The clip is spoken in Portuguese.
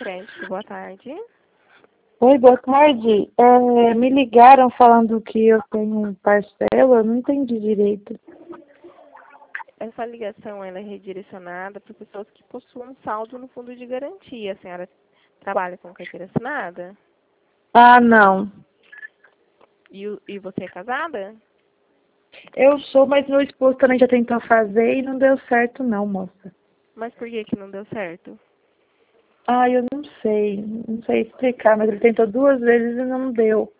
Crédito, boa tarde. Oi, boa tarde. Me ligaram falando que eu tenho parcela, eu não entendi direito. Essa ligação ela é redirecionada para pessoas que possuam saldo no fundo de garantia. A senhora trabalha com carteira assinada? Ah, não. E você é casada? Eu sou, mas meu esposo também já tentou fazer e não deu certo não, moça. Mas por que não deu certo? Ah, eu não sei explicar, mas ele tentou 2 vezes e não deu.